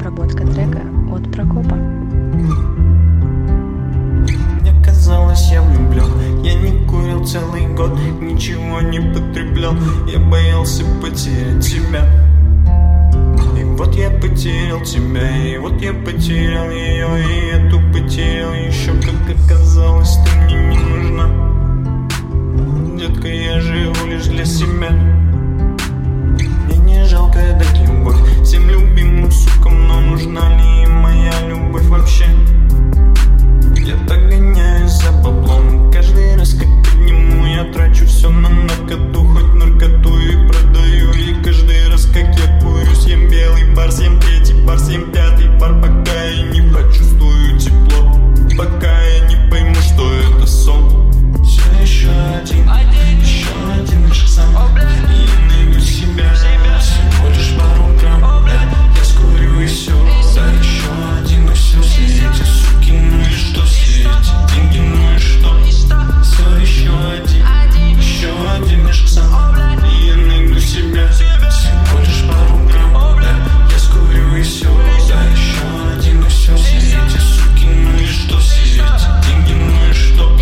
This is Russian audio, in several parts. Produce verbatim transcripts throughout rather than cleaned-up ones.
Обработка трека от Прокопа. Мне казалось, я влюблен. Я не курил целый год, ничего не потреблял. Я боялся потерять тебя. И вот я потерял тебя, и вот я потерял ее, и эту потерял еще. Как оказалось, ты мне не нужна. Детка, я живу лишь для себя. Мне не жалко дать любовь всем любимым сукам, но нужна ли им моя любовь вообще? Я так гоняюсь за баблом, каждый раз как подниму, я трачу все на наркоту, хоть наркоту и продаю. И каждый раз как я курю, съем белый бар, съем третий бар, съем пятый бар, пока я не почувствую тепло, пока я не пойму, что это сон. Все еще один, еще один лишь сам, и я найду себя, всего лишь пару грамм, да, я скурю и все, да, еще один и все, все эти суки, ну и что, все эти деньги, ну и что, все еще один, еще один лишь сам, и я найду себя, всего лишь пару грамм, да, я скурю и все, да, еще один и все, все эти суки, ну и что, все эти деньги, ну и что.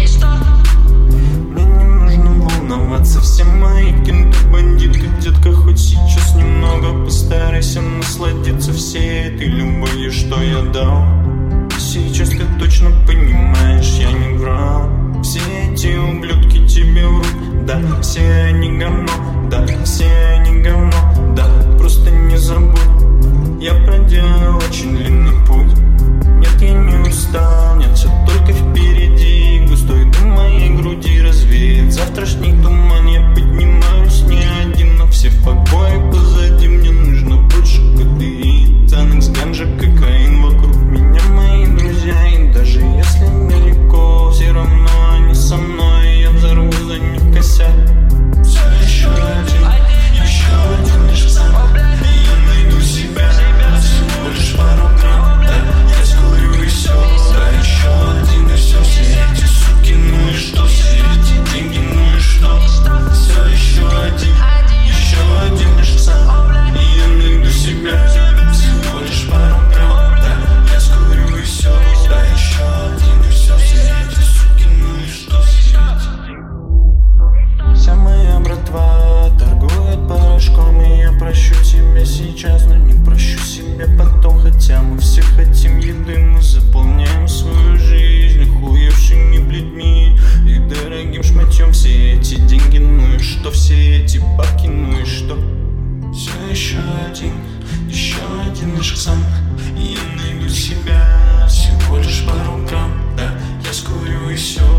Мне не нужно волноваться, все мои кенты бандиты, детка, хоть сейчас немного постарайся насладиться всей этой любовью, что я дал. Сейчас ты точно понимаешь, я не врал. Все эти ублюдки тебе врут, да, все они говно, да, все они говно, да, просто не забудь. Я проделал очень длинный путь. Нет, я не устал, нет, все только впереди. Густой дым моей груди развеет завтрашний туман. Я поднимаюсь не один, но все побои позади. Мне нужно больше кофеин, Цанекс, ганджа, кокаин вокруг меня мои друзья. И даже если далеко, все равно они со мной. Я взорву за них косяк. Все еще один, еще один лишь сам, и я найду себя, всего лишь пару грамм, да, я скурю и все, да, еще один и все, все эти суки, ну и что, все эти деньги, ну и что, все еще один, еще один лишь сам, и я найду себя, всего лишь пару грамм, да, я скурю и все, да, еще один и все, все эти суки, ну и что, все эти деньги. Вся моя братва торгует порошком, и я прощу тебя сейчас, но не прощу себе потом. Хотя мы все хотим еды, мы заполняем свою жизнь охуевшими блядьми и дорогим шматьем. Все эти деньги, ну и что, все эти бабки, ну и что. Все еще один, еще один лишь сам, и я найду себя, всего лишь пару грамм, да, я скурю и все.